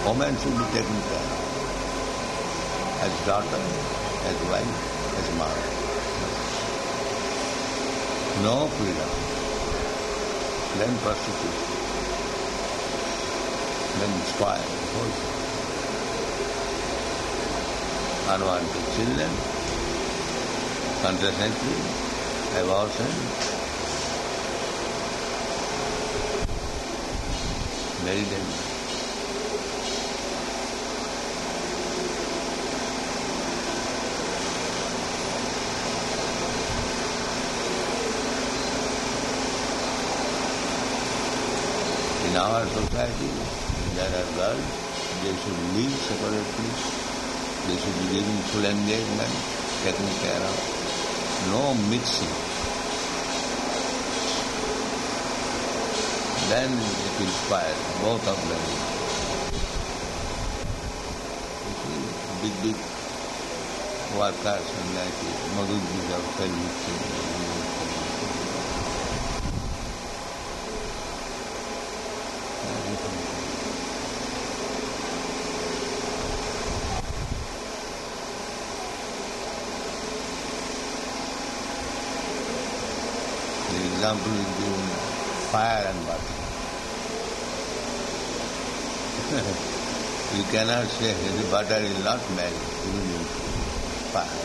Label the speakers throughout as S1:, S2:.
S1: Woman should be taken care of. As daughter, as wife, as mother. No freedom. Then prostitution. Then spoil the whole thing. Unwanted children, contraception, abortion, very dangerous. In our society, there are girls, they should live separately, they should be given full engagement, taken care of, no mixing. Then it will spoil both of them. Big workers like Madhudji of The example is given fire and water. You cannot say the butter is not made even in fire.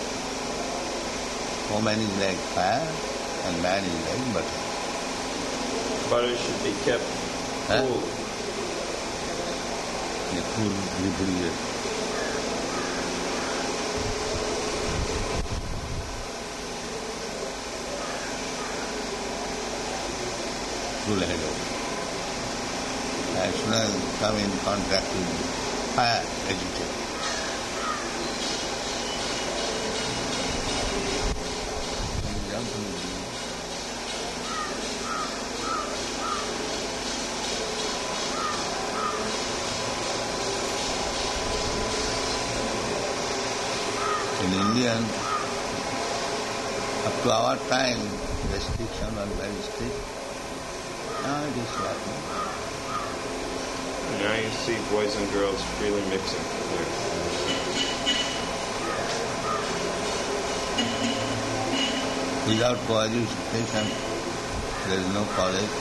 S1: Woman is like fire and man is like butter.
S2: Butter should be kept cool.
S1: Cool refrigerator. Cool-headed. As soon as you come in contact with fire, agitate. In India, up to our time, restriction was very strict. Now it is happening.
S2: Now you see boys and girls freely mixing.
S1: Without coeducation, there is no college.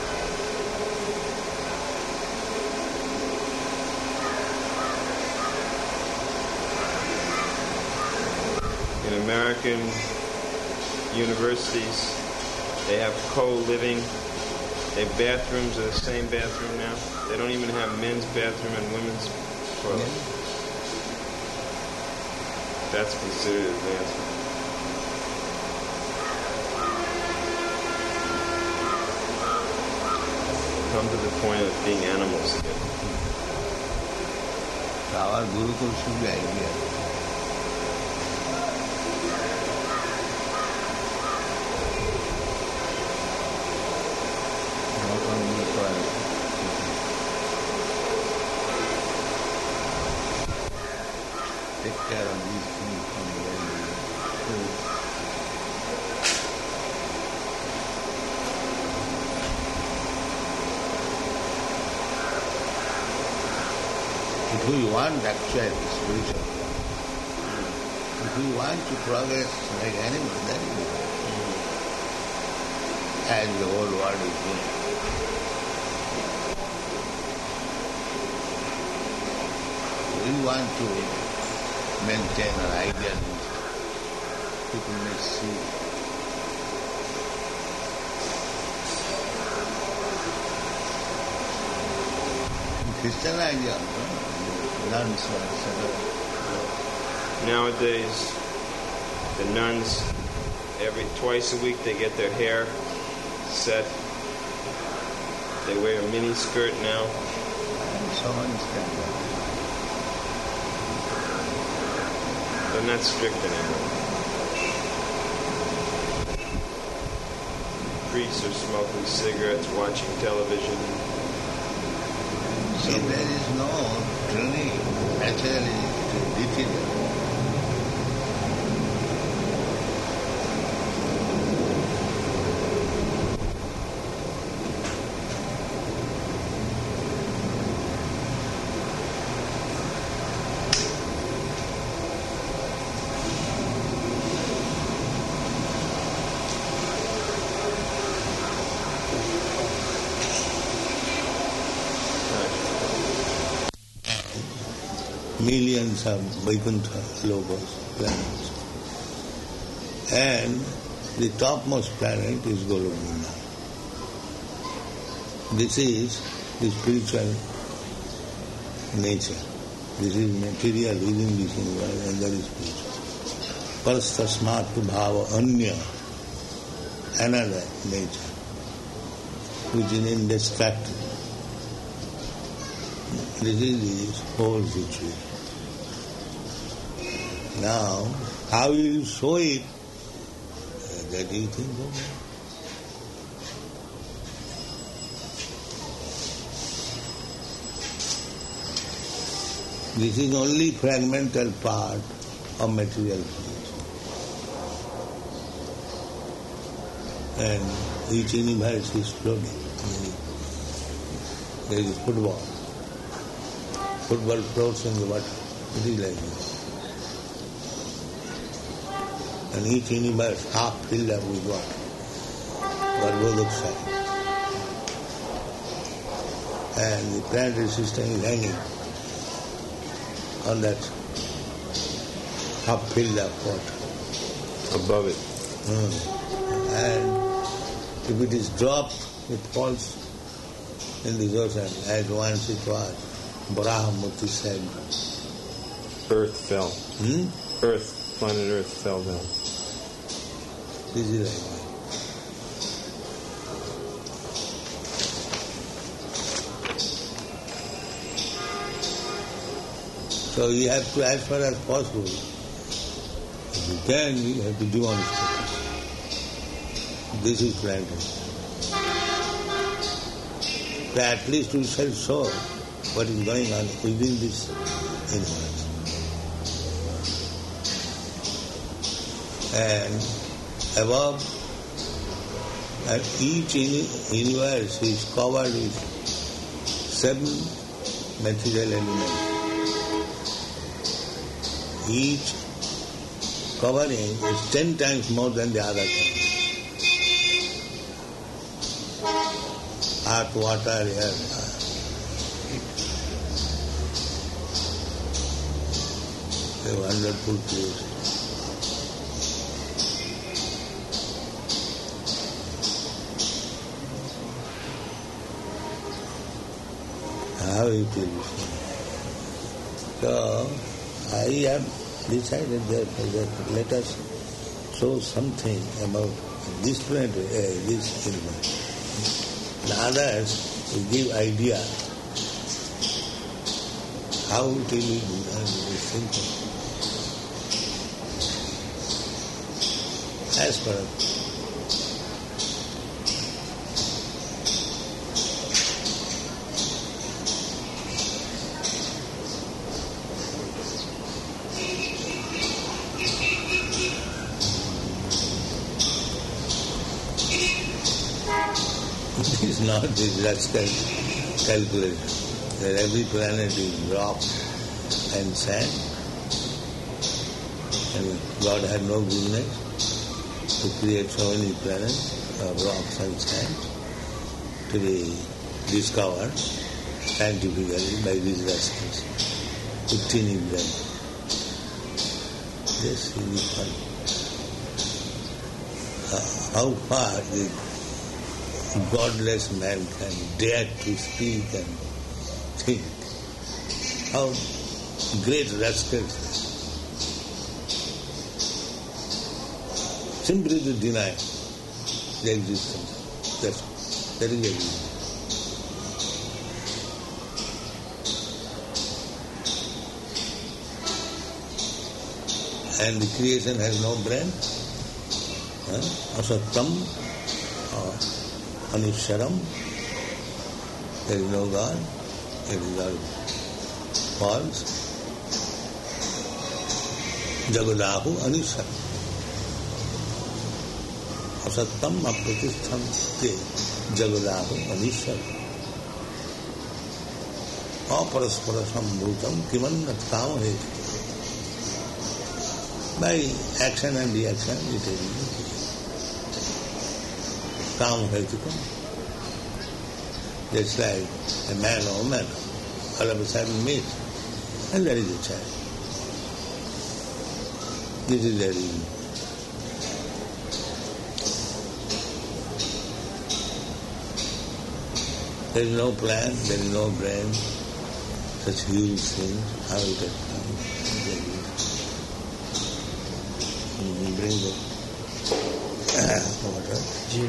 S2: In American universities, they have co-living. They have bathrooms are the same bathroom now. They don't even have men's bathroom and women's toilet. That's considered advancement. Come to the point of being animals again.
S1: Our Gurukul should be ideal. Take care of these things from the very beginning. If we want actual spiritual, if we want to progress like animals, then we will. As the whole world is doing. We want to maintain an ideal people may see. Christian ideal, nuns were set up.
S2: Nowadays, the nuns, twice a week they get their hair set. They wear a mini skirt now.
S1: And so on is that.
S2: They're not strict anymore. Priests are smoking cigarettes, watching television.
S1: See, there is no training. Naturally, it is difficult. millions of Vaikuntha logos, planets. And the topmost planet is Golokvrinda. This is the spiritual nature. This is material within this universe, and that is spiritual. Parastasmat bhava anya, another nature, which is indestructible. This is the whole situation. Now, how you show it, that you think of. This is only fragmental part of material creation. And each universe is floating. There is football. Football floats in the water. It is like this. And each universe half filled up with water, but both sides. And the planetary system is hanging on that half filled up water.
S2: Above it.
S1: And if it is dropped, it falls in the ocean, as once it was. Brahmati said.
S2: Earth fell. Earth, planet Earth fell down.
S1: This is like that. So you have to, as far as possible, if you can, you have to demonstrate. This is planetary. So at least we shall show what is going on within this universe. And above, and each universe is covered with 7 material elements. Each covering is 10 times more than the other covering. Earth, water, air. A wonderful creation. How it is. So, I have decided that let us show something about this planet, this universe. And others will give idea how it will be simple. As per it is not this rascal calculation that every planet is rock and sand, and God had no goodness to create so many planets of rocks and sand to be discovered scientifically by these rascals with teeny brain. This is fun. How far the godless man can dare to speak and think. How great rascals. Simply to deny the existence. That is existence. And the creation has no brain. Asattam or Anisharam. There is no God. It is all false. Jagadahu Anisharam. Asattam apratishtham te Jagadahu Anisharam. Aparaspara sambhutam kimannat kama heti. By action and reaction, it is kama hetukam. Just like a man or woman all of a sudden meet And there is a child. This is the reason. There is no plan, there is no brain, such huge things, how it has come. Bring the water.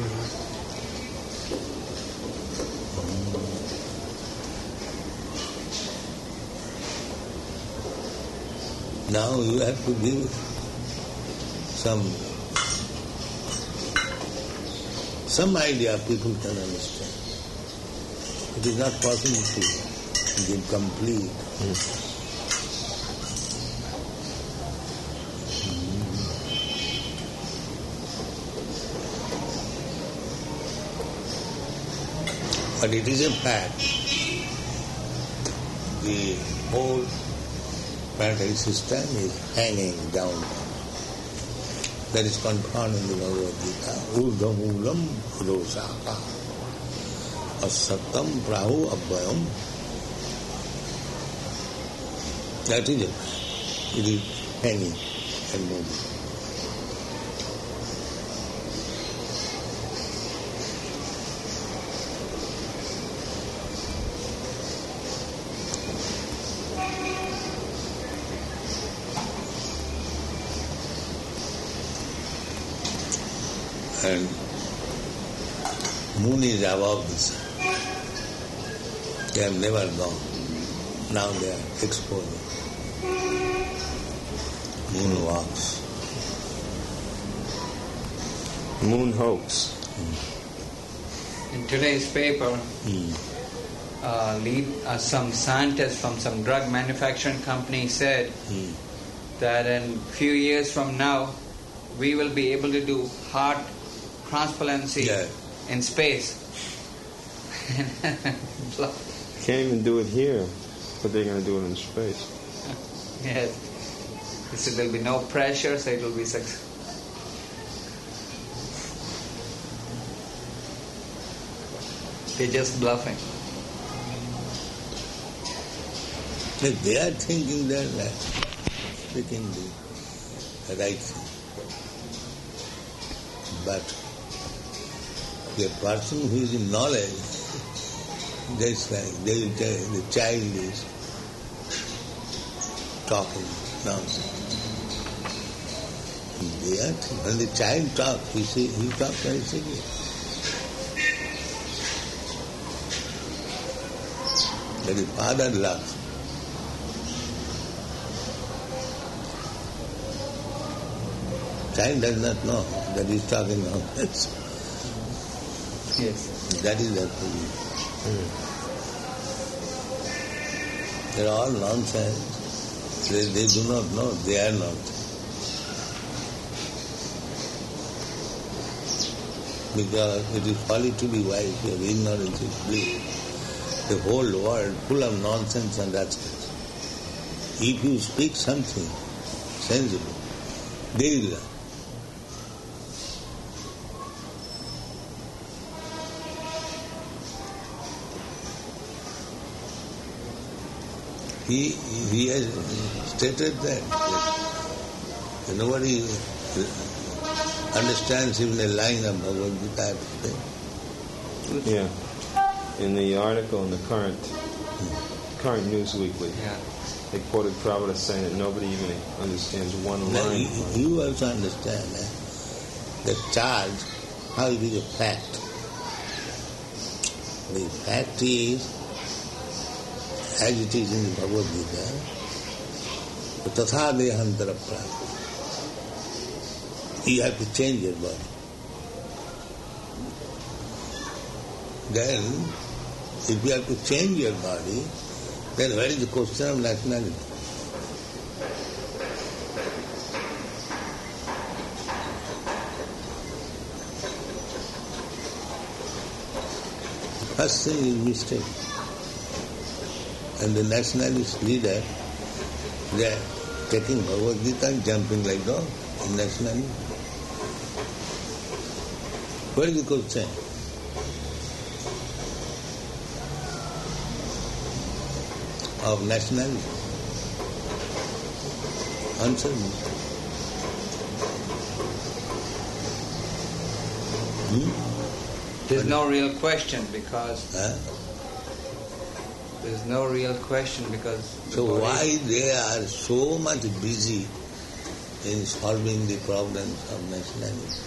S1: Now you have to give some idea people can understand. It is not possible to give complete. But it is a fact. The whole planetary system is hanging down. That is confirmed in the Bhagavad Gita. Urdham ulam purosaka asattam prahu abhayam. That is it. It is hanging and moving. And moon is above the sun. They have never gone. Now they are exposing. Moon walks.
S2: Moon hoax.
S3: In today's paper, some scientist from some drug manufacturing company said that in few years from now, we will be able to do heart transplantation in space.
S2: Can't even do it here, but they're going to do it in space.
S3: Yes. So there will be no pressure, so it will be successful. They're just bluffing.
S1: If they are thinking that they can do the right thing. But the person who is in knowledge, just like they will tell the child is talking nonsense. When the child talks, he talks very seriously. But the father laughs. Child does not know that he is talking nonsense.
S3: Yes.
S1: That is their position. They are all nonsense. They do not know they are nonsense. Because it is folly to be wise, your ignorance is bliss. The whole world full of nonsense and rascals. If you speak something sensible, they will learn. He has stated that nobody understands even a line of Bhagavad Gita today.
S2: Yeah. In the article in the current News Weekly, they quoted Prabhupada saying that nobody even understands one line.
S1: You also understand that charge, how it is a fact. The fact is, as it is in the Bhagavad Gita, tatha dehantara prapti. You have to change your body. Then, if you have to change your body, then where is the question of nationality? First thing is mistake. And the nationalist leader, they are taking Bhagavad Gita and jumping like dog in nationalism. Where is the question? Of nationalism. Answer me.
S3: There's no real question because there's no real question because
S1: so why they are so much busy in solving the problems of nationalism?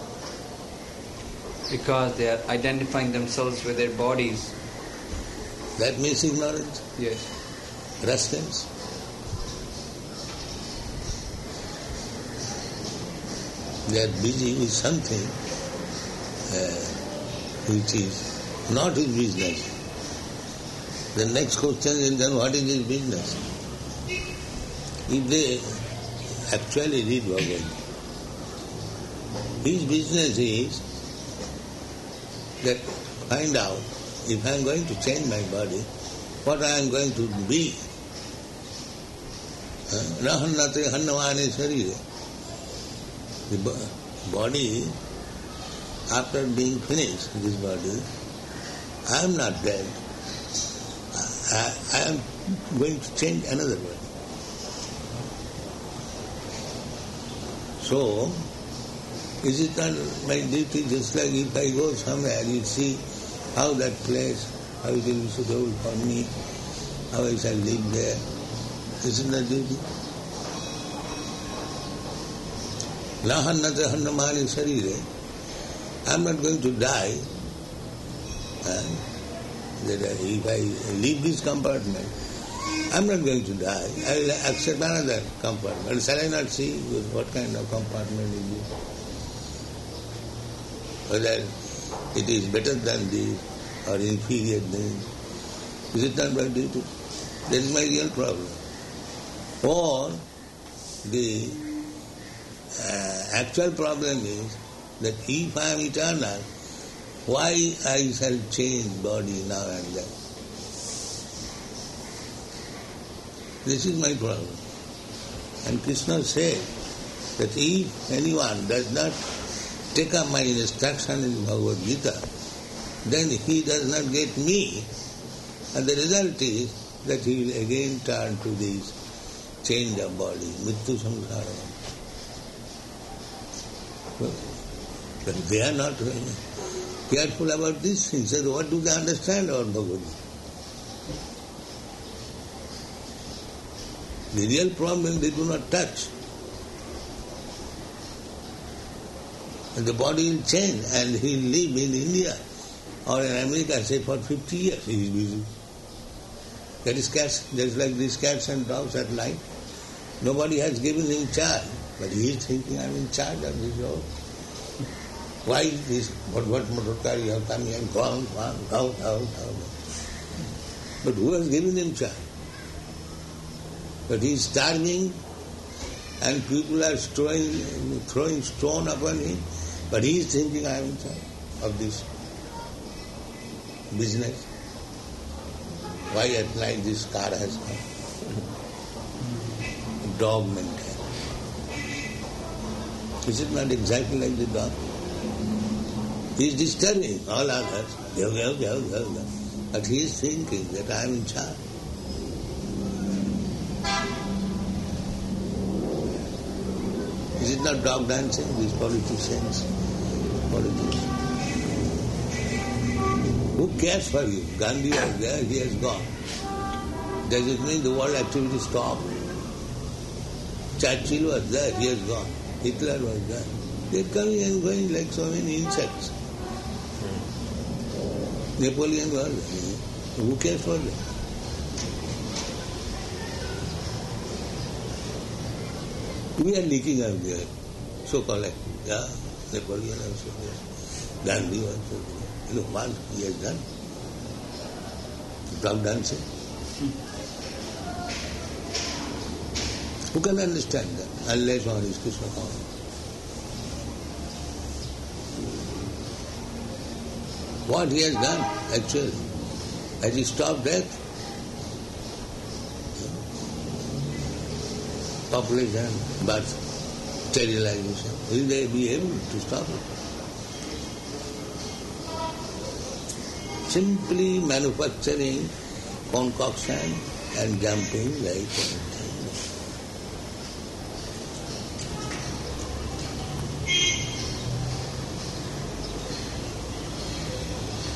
S3: Because they are identifying themselves with their bodies.
S1: That means ignorance.
S3: Yes.
S1: Rascals. They are busy with something which is not his business. The next question is then what is his business? If they actually read Bhagavad Gita, his business is that find out if I am going to change my body, what I am going to be. Rahannate hannavane sarire. The body, after being finished, this body, I am not dead. I am going to change another body. So, is it not my duty, just like if I go somewhere, you see how that place, how it will be suitable for me, how I shall live there. Isn't that duty? Lahannate hannamani sarire. I am not going to die. If I leave this compartment, I am not going to die. I will accept another compartment. Shall I not see what kind of compartment it is? Whether it is better than this or inferior than this. Is it not my duty? That is my real problem. Or the actual problem is that if I am eternal, why I shall change body now and then? This is my problem. And Krishna said that if anyone does not take up my instruction in Bhagavad Gita, then he does not get me. And the result is that he will again turn to this change of body, Mrityu Samsara. But they are not careful about these things. So what do they understand about Bhagavad Gita? The real problem they do not touch. And the body will change and he will live in India or in America, say for 50 years he is busy. That is like these cats and dogs at night. Nobody has given him charge, but he is thinking, I am in charge of this dog. Why is this? What motor car you have come here and gone, out. But who has given him charge? But he is starving and people are throwing stone upon him, but he is thinking, I am in charge of this business. Why at night this car has come? Dog mentality. Is it not exactly like the dog? He is disturbing all others. But he is thinking that I am in charge. Is it not dog dancing, these politicians? Who cares for you? Gandhi was there, he has gone. Does it mean the world activity stopped? Churchill was there, he has gone. Hitler was there. They are coming and going like so many insects. Napoleon was there. Who cares for them? We are leaking out there. So-called, Napoleon also there. Gandhi also there. Look what he has done. Dog dancing. Who can understand that? Unless one is Krishna conscious. What he has done, actually, has he stopped death? Population, birth, sterilization. Will they be able to stop it? Simply manufacturing concoction and jumping like anything.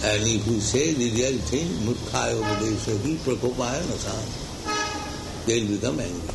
S1: And if you say the real thing, murkhaya upadeshahi prakopaya nasam, they will become angry.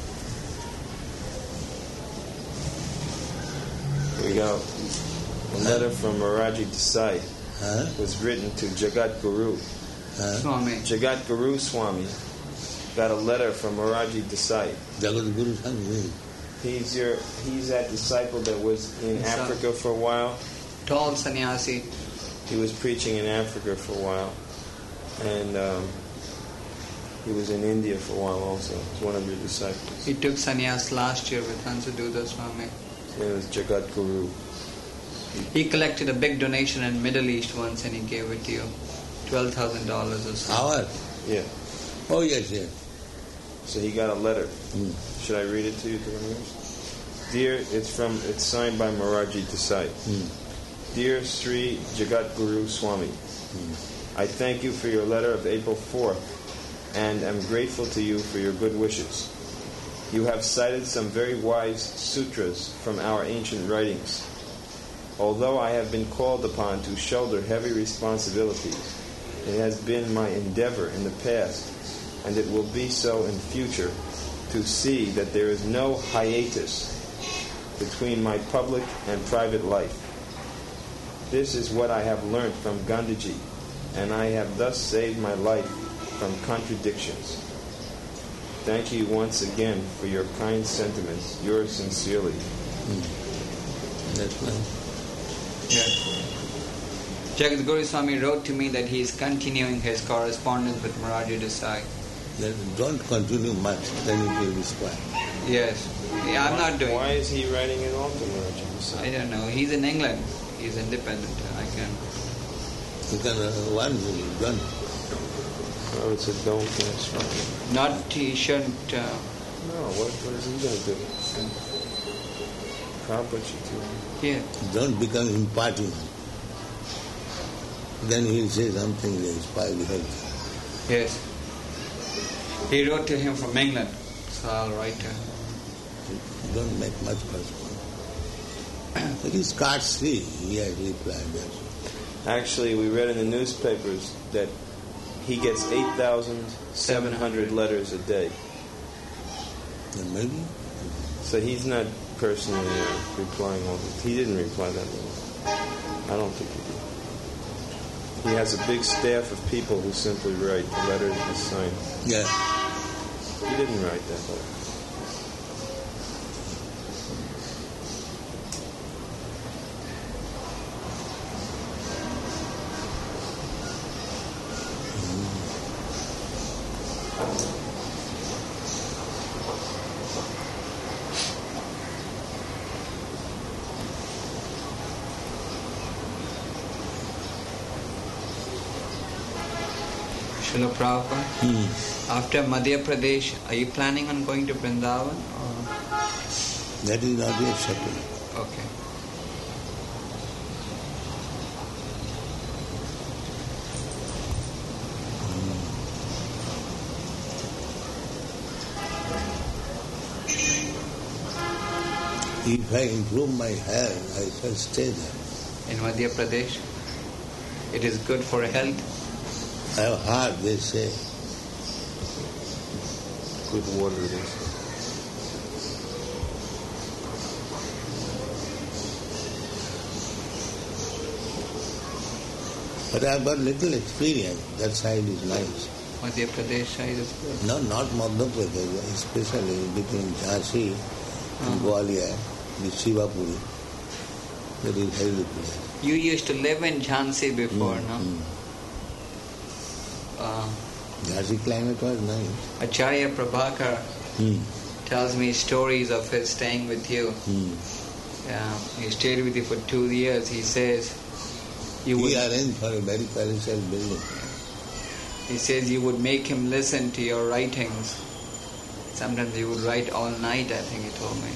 S2: We got a letter from Moraji Desai. Was written to Jagat Guru.
S3: Swami.
S2: Jagat Guru Swami got a letter from Moraji Desai.
S1: Jagat Guru Swami.
S2: He's that disciple that was in Africa for a while.
S3: Tall sannyasi.
S2: He was preaching in Africa for a while, and he was in India for a while also. He was one of your disciples.
S3: He took sannyas last year with Hansaduta Swami.
S2: It was Jagat Guru.
S3: He collected a big donation in Middle East once and he gave it to you, $12,000 or so.
S1: Our?
S2: Yeah.
S1: Oh yes.
S2: So he got a letter. Should I read it to you? Dear, it's signed by Moraji Desai. Dear Sri Jagat Guru Swami, I thank you for your letter of April 4th and am grateful to you for your good wishes. You have cited some very wise sutras from our ancient writings. Although I have been called upon to shoulder heavy responsibilities, it has been my endeavor in the past, and it will be so in future, to see that there is no hiatus between my public and private life. This is what I have learned from Gandhiji, and I have thus saved my life from contradictions. Thank you once again for your kind sentiments. Yours sincerely.
S1: That's nice.
S3: Jagat Guru Swami wrote to me that he is continuing his correspondence with Moraji Desai.
S1: Don't continue much, then it will be spoiled.
S3: Yes. Yeah, I'm not doing
S2: Why is he writing it off to Moraji Desai?
S3: I don't know. He's in England. He's independent.
S1: You can once done.
S2: I would say don't. That's fine.
S3: Not he shouldn't.
S2: No, what is he going to do?
S3: Yeah.
S1: Don't become imparting. Then he will say something that will spoil the health.
S3: Yes. He wrote to him from England, so I'll write to him.
S1: Don't make much correspondence. It is Katsri, he has replied that.
S2: Actually, we read in the newspapers that he gets 8,700 letters a day.
S1: Then maybe.
S2: So he's not personally replying all this. He didn't reply that letter. I don't think he did. He has a big staff of people who simply write the letters he signed.
S1: Yeah.
S2: He didn't write that letter.
S3: Srila Prabhupada, after Madhya Pradesh, are you planning on going to Vrindavan? Or?
S1: That is not yet settled.
S3: Okay.
S1: If I improve my health, I shall stay there.
S3: In Madhya Pradesh, it is good for health.
S1: I have heard, they say.
S2: Good water it is.
S1: But I have got little experience. That side is nice.
S3: Madhya Pradesh side is good.
S1: No, not Madhya Pradesh, especially between Jhansi and Gwalior, the Shivapuri. That is very good place.
S3: You used to live in Jhansi before, no?
S1: Jhansi climate was nice.
S3: Acharya Prabhakar tells me stories of his staying with you. He stayed with you for 2 years. He says you would.
S1: He arranged for a very palatial building.
S3: He says you would make him listen to your writings. Sometimes he would write all night, I think he told me.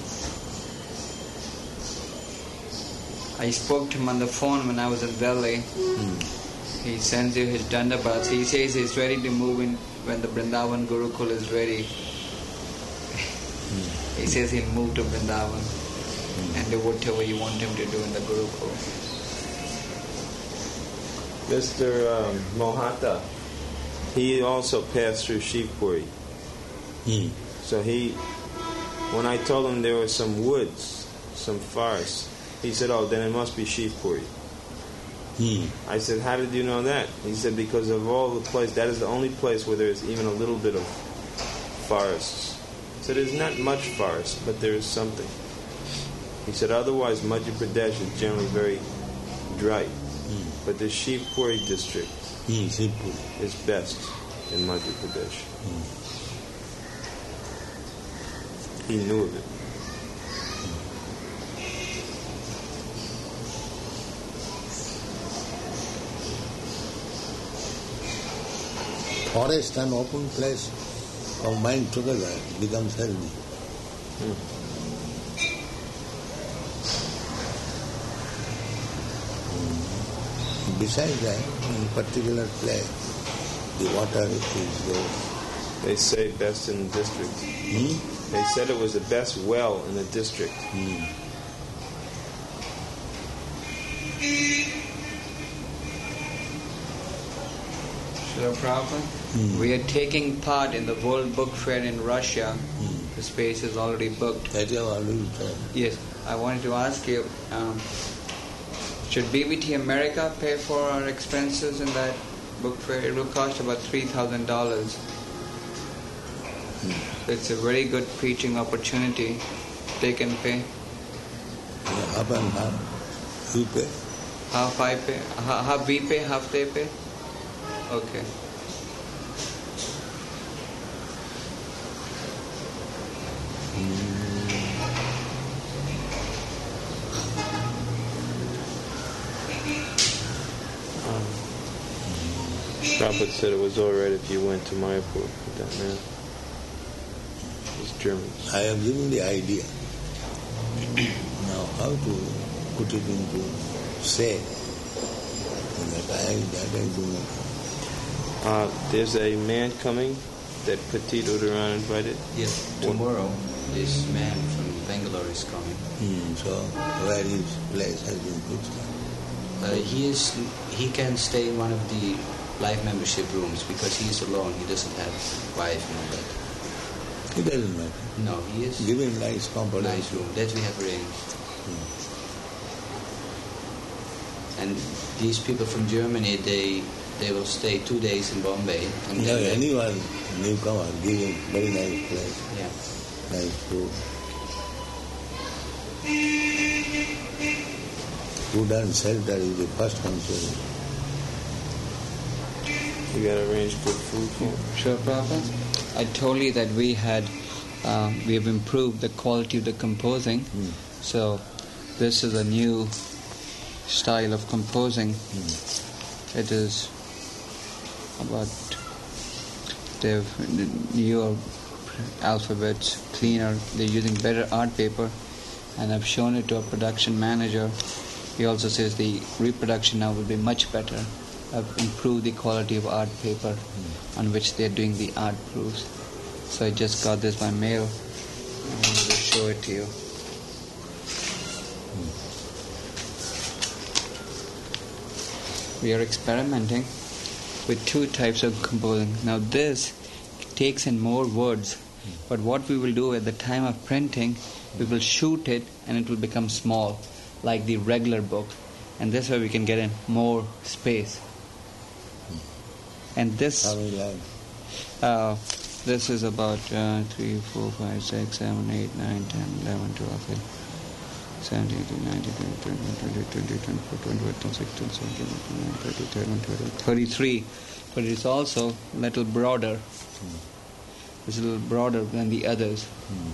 S3: I spoke to him on the phone when I was in Delhi. He sends you his dandabats. He says he's ready to move in when the Vrindavan Gurukul is ready. He says he'll move to Vrindavan and do whatever you want him to do in the Gurukul.
S2: Mr. Mohata, he also passed through Shivpuri. So when I told him there were some woods, some forests, he said, "Oh, then it must be Shivpuri." I said, "How did you know that?" He said, "Because of all the place, that is the only place where there is even a little bit of forests." So there's not much forest, but there is something. He said, otherwise Madhya Pradesh is generally very dry. But the Shivpuri district is best in Madhya Pradesh. He knew of it.
S1: Forest and open place combined together becomes healthy. Besides that, in particular place, the water is low.
S2: They say best in the district. They said it was the best well in the district.
S3: Srila Prabhupada, we are taking part in the World Book Fair in Russia. The space is already booked.
S1: That you have already told.
S3: Yes, I wanted to ask you, should BBT America pay for our expenses in that book fair? It will cost about $3,000. It's a very good preaching opportunity. They can pay.
S1: Half and half. You pay?
S3: Half I pay. Half we pay, half they pay? Okay.
S2: Prabhupada said it was all right if you went to Mayapur with that man. It's Germans.
S1: I have given the idea. Now how to put it into say that I do not.
S2: There's a man coming that Petit Udaran invited.
S4: Yes, tomorrow this man from Bangalore is coming.
S1: So where his place has been fixed?
S4: He can stay in one of the life membership rooms because he is alone. He doesn't have wife and all that.
S1: It doesn't matter.
S4: No, he is.
S1: Give him nice comfort.
S4: Nice room that we have arranged. And these people from Germany, they will stay 2 days in Bombay. And
S1: No,
S4: then
S1: anyone newcomer, give him very nice place,
S4: yeah.
S1: nice food. Food and shelter is the first concern.
S2: You got to arrange good food for him.
S3: Sure, Prabhupada. I told you that we have improved the quality of the composing. So this is a new style of composing. It is about the newer alphabets, cleaner. They're using better art paper, and I've shown it to a production manager. He also says the reproduction now will be much better. I've improved the quality of art paper on which they're doing the art proofs. So I just got this by mail. I wanted to show it to you. We are experimenting with two types of composing. Now this takes in more words, but what we will do at the time of printing, we will shoot it and it will become small, like the regular book. And this way we can get in more space. And this...
S1: How many lines?
S3: This is about 3, 4, 5, 6, 7, 8, 9, 10, 11, 12, 17, 18, 19, 20, 21, 22, 23, 24, 25, 26, 27, 28, 30, 31, 32, 33. But it's also a little broader. It's a little broader than the others.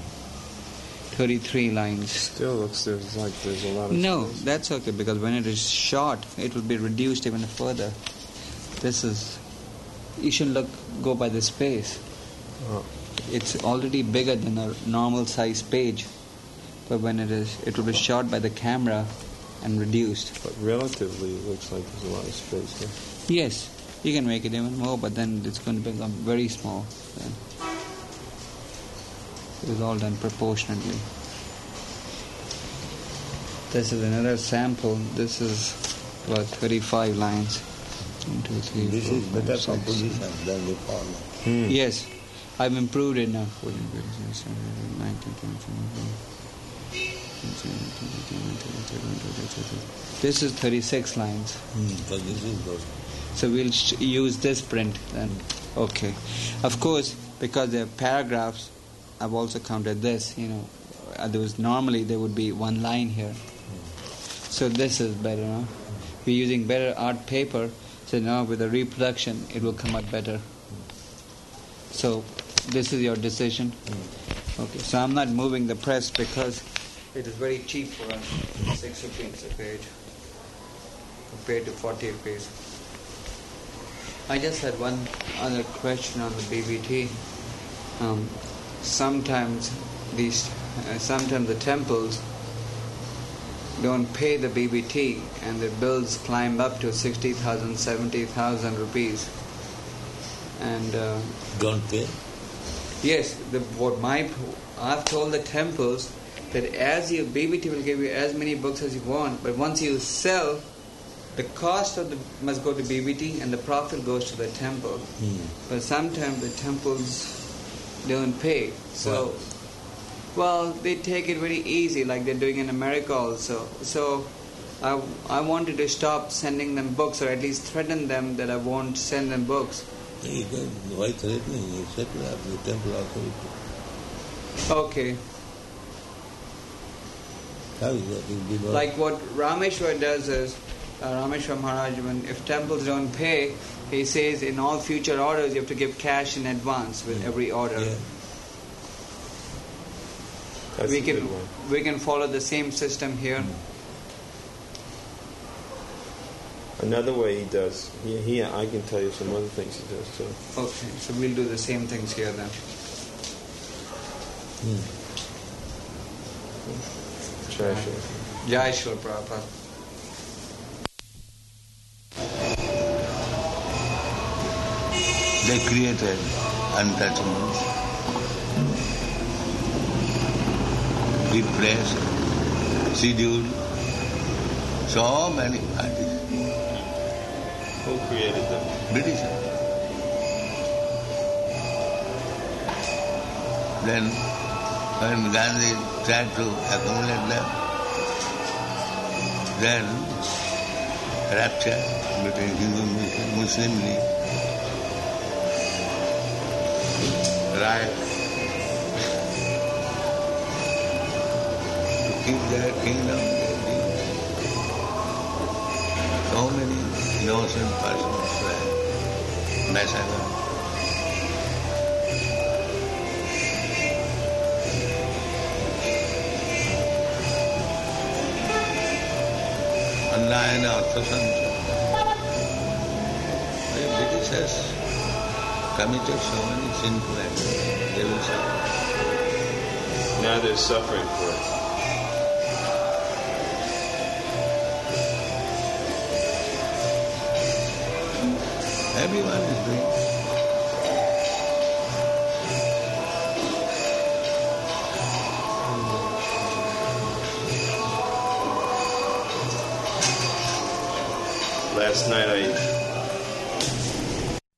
S3: 33 lines.
S2: Still looks like there's a lot of
S3: No,
S2: space.
S3: that's okay, because when it is short, it will be reduced even further. This is... You shouldn't go by the space. It's already bigger than a normal size page, but when it will be shot by the camera and reduced.
S2: But relatively, it looks like there's a lot of space there.
S3: Yes, you can make it even more, but then it's going to become very small. Then. It is all done proportionately. This is another sample. This is about 35 lines. 1, 2, 3,
S1: This
S3: 4,
S1: is
S3: 5,
S1: better
S3: 6,
S1: composition than the former.
S3: Yes, I've improved it now. 14, 19, 20, this is 36 lines.
S1: So this is good.
S3: So we'll use this print then. Okay. Of course, because they're paragraphs, I've also counted this, normally there would be one line here. So this is better, no? We're using better art paper, so now with the reproduction, it will come out better. So this is your decision? Okay, so I'm not moving the press because it is very cheap for us, 6 rupees a page, compared to 40 rupees. I just had one other question on the BBT. Sometimes the temples don't pay the BBT and their bills climb up to 60,000, 70,000 rupees. And
S1: Don't pay?
S3: yes, I've told the temples that as your BBT will give you as many books as you want, but once you sell, the cost must go to BBT and the profit goes to the temple. But sometimes the temples don't pay. So, well, they take it very easy, like they're doing in America also. So, I wanted to stop sending them books, or at least threaten them that I won't send them books.
S1: Why threatening? You settle up the temple authority.
S3: Okay.
S1: How is that?
S3: Like what Rameshwar does is, Rameshwar Maharaj, if temples don't pay, he says in all future orders you have to give cash in advance with every order.
S1: Yeah.
S2: That's
S3: we
S2: a good
S3: can
S2: one.
S3: we can follow the same system here.
S2: Another way he does, I can tell you some other things he does too.
S3: Okay, so we'll do the same things here then. Jai Shri Prabhupada.
S1: They created untouchables, replaced, scheduled, so many artists.
S2: Who created them?
S1: Britishers. Then, when Gandhi tried to accumulate them, then rupture between Hindu and Muslim League, riot to keep their kingdom. So many innocent persons were massacred. Online Orthosancha. The Britishers committed so many sinful acts, they will suffer.
S2: Now they're suffering for it.
S1: Everyone is doing it.
S2: Last night I